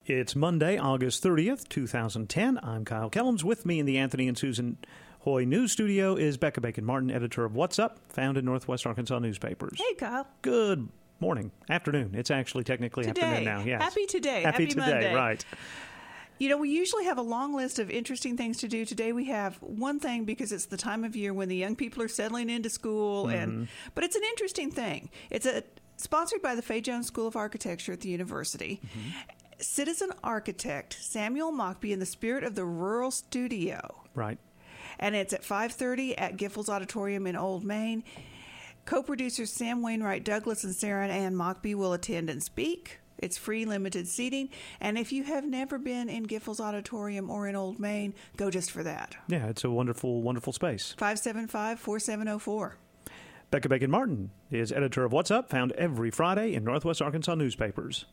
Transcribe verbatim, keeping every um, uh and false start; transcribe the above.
It's Monday, August thirtieth, twenty ten. I'm Kyle Kellums. With me in the Anthony and Susan Hoy News Studio is Becca Bacon-Martin, editor of What's Up, found in Northwest Arkansas newspapers. Hey, Kyle. Good morning. Afternoon. It's actually technically today. afternoon now. Yes. Happy today. Happy, Happy today, Monday. Right. You know, we usually have a long list of interesting things to do. Today we have one thing because it's the time of year when the young people are settling into school, mm-hmm. and but it's an interesting thing. It's a sponsored by the Fay Jones School of Architecture at the university. Mm-hmm. Citizen architect Samuel Mockbee in the spirit of the rural studio. Right. And it's at five thirty at Giffords Auditorium in Old Main. Co-producers Sam Wainwright Douglas and Sarah Ann Mockbee will attend and speak. It's free, limited seating. And if you have never been in Giffords Auditorium or in Old Main, go just for that. Yeah, it's a wonderful, wonderful space. five seven five, four seven zero four. Becca Bacon-Martin is editor of What's Up, found every Friday in Northwest Arkansas newspapers.